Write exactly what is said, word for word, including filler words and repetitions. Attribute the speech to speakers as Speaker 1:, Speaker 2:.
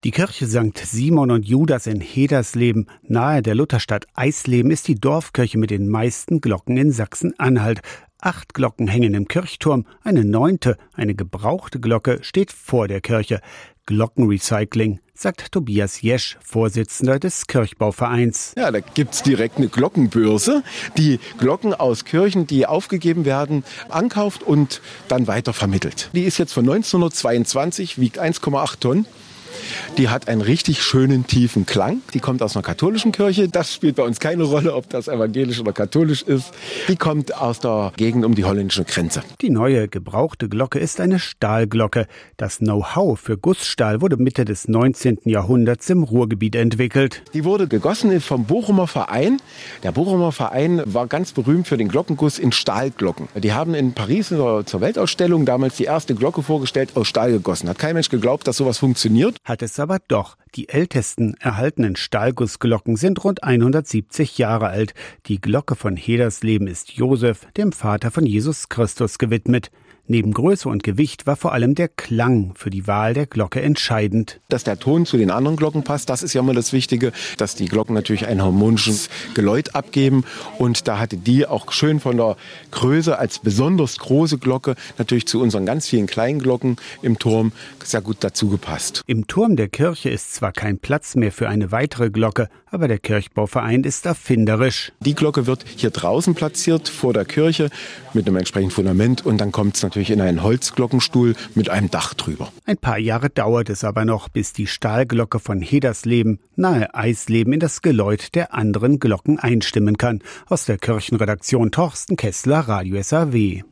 Speaker 1: Die Kirche Sankt Simon und Judas in Hedersleben, nahe der Lutherstadt Eisleben, ist die Dorfkirche mit den meisten Glocken in Sachsen-Anhalt. Acht Glocken hängen im Kirchturm, eine neunte, eine gebrauchte Glocke, steht vor der Kirche. Glockenrecycling, sagt Tobias Jesch, Vorsitzender des Kirchbauvereins.
Speaker 2: Ja, da gibt's direkt eine Glockenbörse, die Glocken aus Kirchen, die aufgegeben werden, ankauft und dann weiter vermittelt. Die ist jetzt von neunzehnhundertzweiundzwanzig, wiegt eins Komma acht Tonnen. Die hat einen richtig schönen, tiefen Klang. Die kommt aus einer katholischen Kirche. Das spielt bei uns keine Rolle, ob das evangelisch oder katholisch ist. Die kommt aus der Gegend um die holländische Grenze.
Speaker 1: Die neue, gebrauchte Glocke ist eine Stahlglocke. Das Know-how für Gussstahl wurde Mitte des neunzehnten Jahrhunderts im Ruhrgebiet entwickelt.
Speaker 2: Die wurde gegossen vom Bochumer Verein. Der Bochumer Verein war ganz berühmt für den Glockenguss in Stahlglocken. Die haben in Paris zur Weltausstellung damals die erste Glocke vorgestellt, aus Stahl gegossen. Hat kein Mensch geglaubt, dass sowas funktioniert.
Speaker 1: Hat es aber doch. Die ältesten erhaltenen Stahlgussglocken sind rund hundertsiebzig Jahre alt. Die Glocke von Hedersleben ist Josef, dem Vater von Jesus Christus, gewidmet. Neben Größe und Gewicht war vor allem der Klang für die Wahl der Glocke entscheidend.
Speaker 2: Dass der Ton zu den anderen Glocken passt, das ist ja immer das Wichtige, dass die Glocken natürlich ein harmonisches Geläut abgeben. Und da hatte die auch schön von der Größe als besonders große Glocke natürlich zu unseren ganz vielen kleinen Glocken im Turm sehr gut dazu gepasst.
Speaker 1: Im Turm der Kirche ist zwar kein Platz mehr für eine weitere Glocke, aber der Kirchbauverein ist erfinderisch.
Speaker 2: Die Glocke wird hier draußen platziert vor der Kirche mit einem entsprechenden Fundament und dann kommt es natürlich in einen Holzglockenstuhl mit einem Dach drüber.
Speaker 1: Ein paar Jahre dauert es aber noch, bis die Stahlglocke von Hedersleben nahe Eisleben in das Geläut der anderen Glocken einstimmen kann. Aus der Kirchenredaktion Torsten Kessler, Radio S A W.